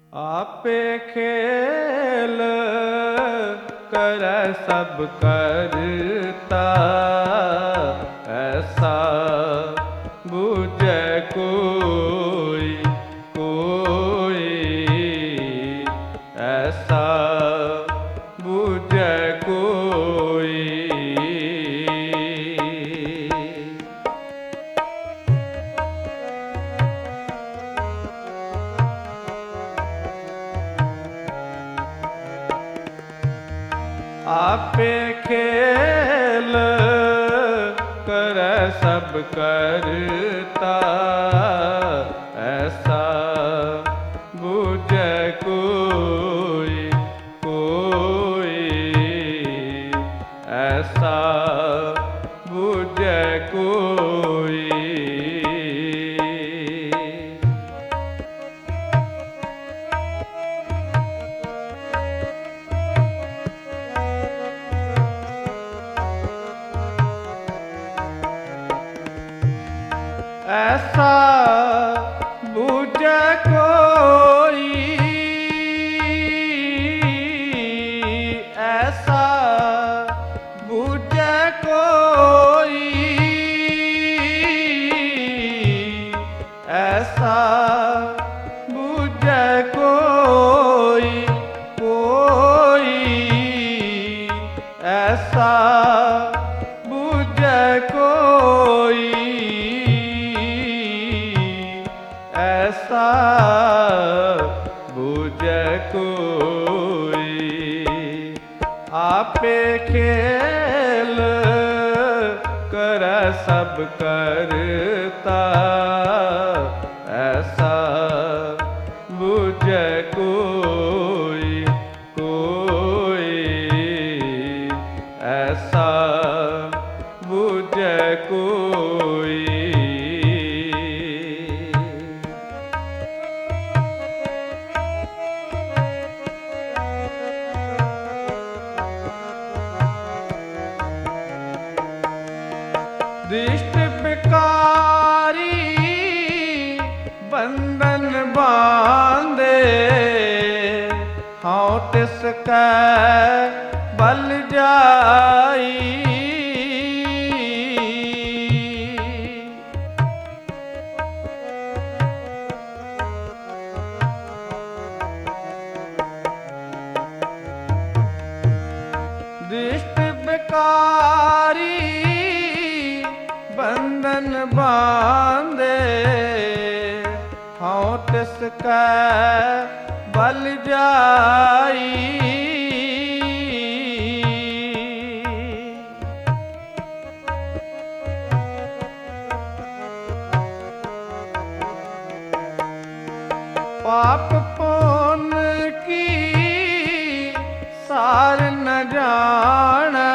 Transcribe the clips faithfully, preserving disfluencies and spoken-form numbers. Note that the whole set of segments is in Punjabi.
आपे खेल करੈ सब करता, ऐसा बूझै कोई कोई, ऐसा बूझै कोई। आपे खेल करै सब करता, ऐसा बूझै कोई कोई, ऐसा बूझै कोई। ऐसा बूझै कोई, ऐसा बूझै कोई, ऐसा बूझै कोई कोई, ऐसा बूझै कोई, ऐसा बूझै कोई। आपे खेल करै सब करता, ऐसा बूझै कोई कोई, ऐसा बूझै कोई। दृष्ट बिकारी बंधन बांधे, हाँ तिसकै बल जाई। दृष्ट बिकारी बंधन बांधे, हाँ तिसकै बल जाई। पाप पुण्य की सार न जानै,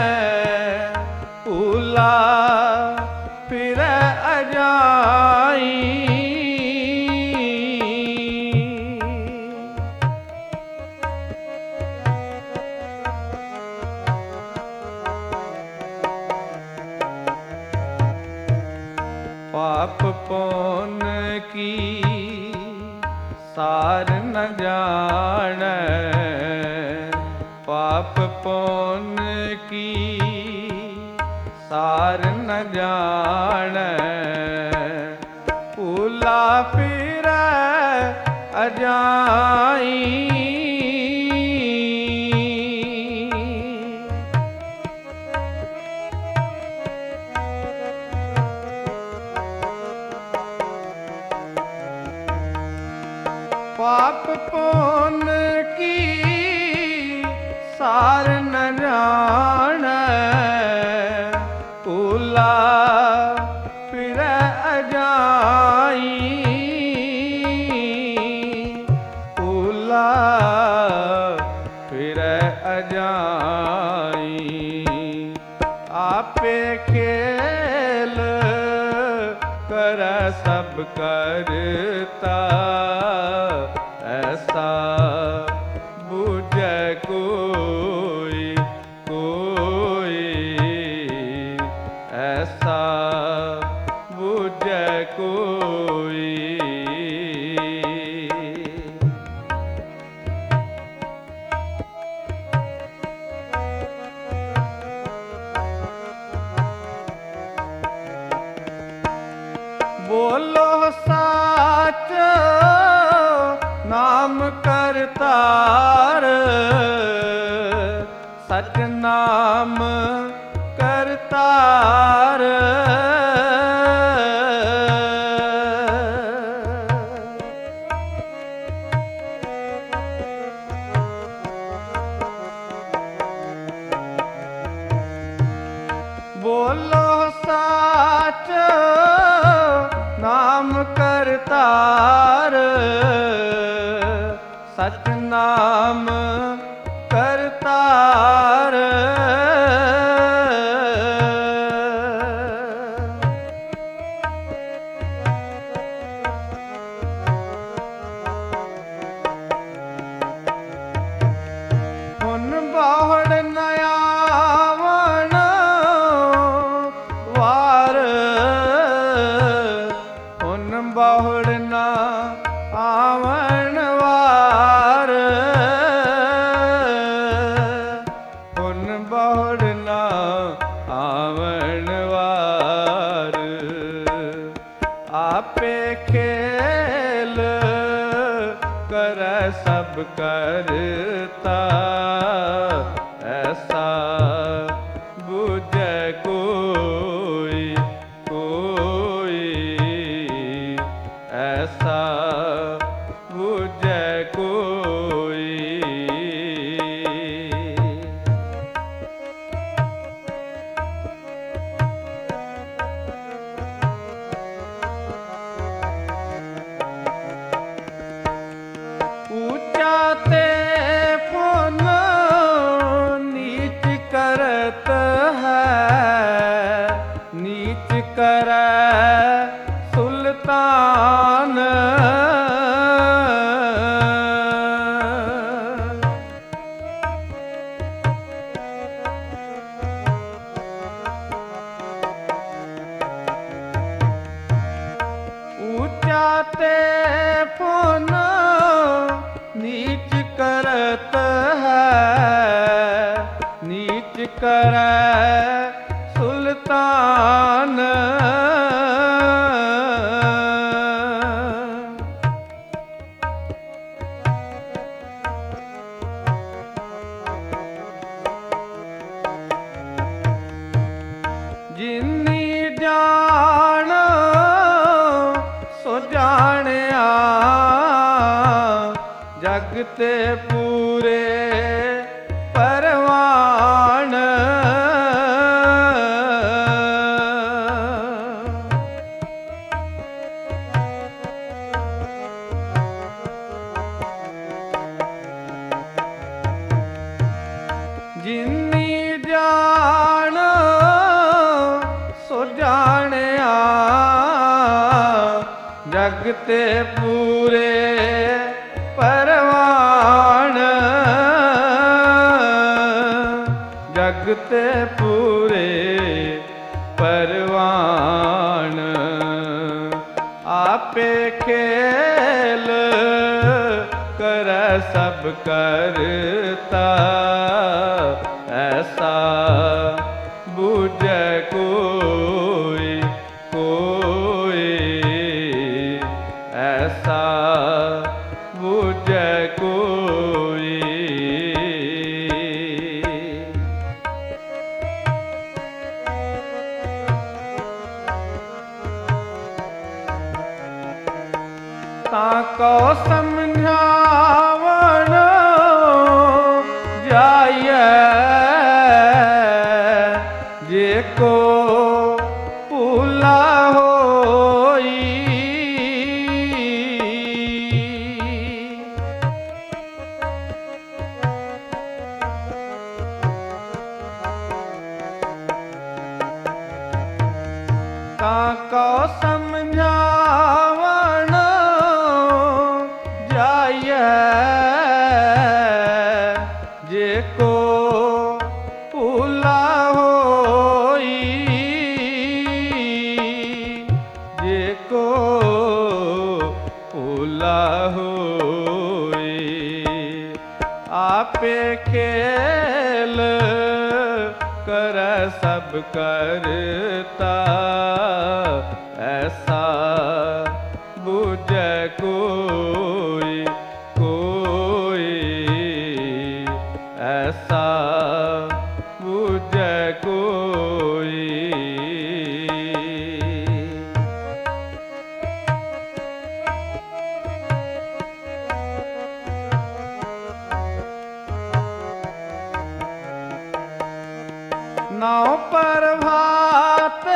भूला फिरै अजाई। पाप पुण्य की सार न जानै, पाप पुण्य की सार न जानै, भूला फिरै अजाई। पाप पुण्य की सार न जानै, भूला फिरै अजाई। भूला फिरै अजाई। आपे खेल करै सब करता, ऐसा बूझै कोई कोई, ऐसा बूझै कोई। ਕਰਤਾਰ, ਸਤਿਨਾਮ ਕਰਤਾਰ। ਬੋਲੋ ਸਾਚ ਨਾਮ ਕਰਤਾਰ, ਸਤਿਨਾਮ ਕਰਤਾਰ। ਹੁਣ ਬਾਹੜ ਨ ਆਵਣ ਵਾਰ, ਹੁਣ ਬਾਹੜ ਨ ਆਵਣ ਵਾਰ, ਹੁਣ ਬਾਹੜ ਨ ਆਵਣ ਵਾਰ। ਆਪੇ ਖੇਲ ਕਰੈ ਸਭ ਕਰਤਾ, ਐਸਾ ਬੁਝੈ ਕੋਈ ਕੋਈ, ਐਸਾ ਬੁਝੈ ਕੋਈ। ਊਚਾ ਤੇ ਪੁਨ ਨੀਚ ਕਰਤ ਹੈ, ਨੀਚ ਕਰੈ ਸੁਲਤਾਨ। ਊਚਾ ਤੇ ਪੁਨ ਨੀਚ ਕਰਤ ਹੈ, ਨੀਚ ਕਰੈ ਸੁਲਤਾਨ। ਜਿਨੀ ਜਾਣ ਸੋ ਜਾਣਿਆ, ਜਗ ਤੇ ਪੂਰੇ ਪਰਵਾਣ। ਜਿਨੀ ਜਾਣ ਸੋ ਜਾਣਿਆ, ਜਗ ਤੇ ਪੂਰੇ ਪਰਵਾਣ, ਜਗ ਤੇ ਪੂਰੇ ਪਰਵਾਣ। ਆਪੇ ਖੇਲ ਕਰੈ ਸਭ ਕਰਤਾ, ਐਸਾ ਬੁਝੈ ਕੋਈ ਕੋਈ, ਐਸਾ ਬੁਝੈ ਕੋਈ। ਤਾਂ ਕੋ ਸਮਝਾਵਣ ਜਾਈਐ, ਜੇ ਕੋ ਭੂਲਾ ਹੋਈ। ਤਾਂ ਕੋ ਸਮਝਾਵਣ ਜਾਈਐ, ਜੇ ਕੋ ਭੂਲਾ ਹੋਈ, ਜੇ ਕੋ ਭੂਲਾ ਹੋਈ। ਆਪੇ ਖੇਲ ਕਰੈ ਸਭ ਕਰਤਾ, ਐਸਾ ਬੁਝੈ ਕੋਈ ਕੋਈ, ਨਾਉ ਪ੍ਰਭਾਤ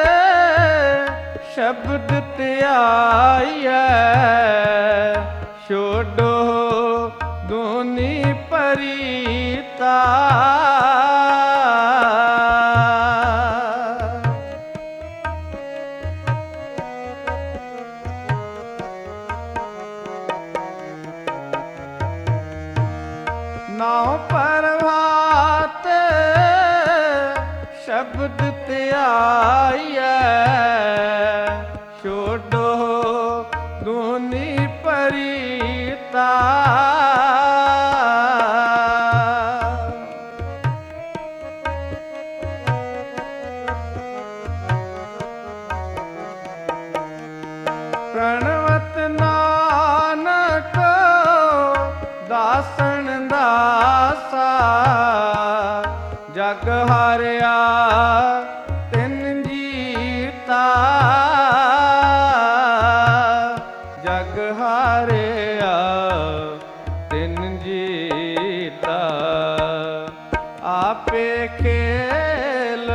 ਸ਼ਬਦ ਧਿਆਈਐ ਛੋਡੋ ਦੁਨੀ ਪਰੀਤਾ ਨਾਉ ਪ੍ਰਭਾਤ ਸ਼ਬਦ ਧਿਆਈਐ ਛੋਡੋ ਦੁਨੀ ਪਰੀਤਾ ਪ੍ਰਣਵਤ ਨਾਨਕ ਦਾਸਨ ਦਾਸਾ ਜਗ ਹਾਰਿਆ ਤਿਨ ਜੀਤਾ ਜਗ ਹਾਰਿਆ ਤਿਨ ਜੀਤਾ ਆਪੇ ਖੇਲ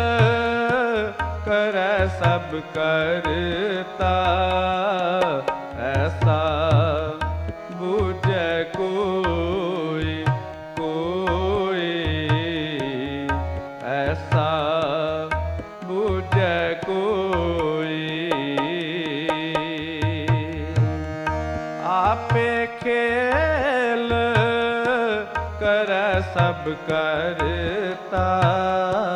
ਕਰੈ ਸਭ ਕਰਤਾ ਐਸਾ ਬੁਝੈ ਕੋਈ ਕੋਈ ਐਸਾ ਬੁਝੈ ਕੋਈ ਆਪੇ ਖੇਲ ਕਰੈ ਸਭ ਕਰਤਾ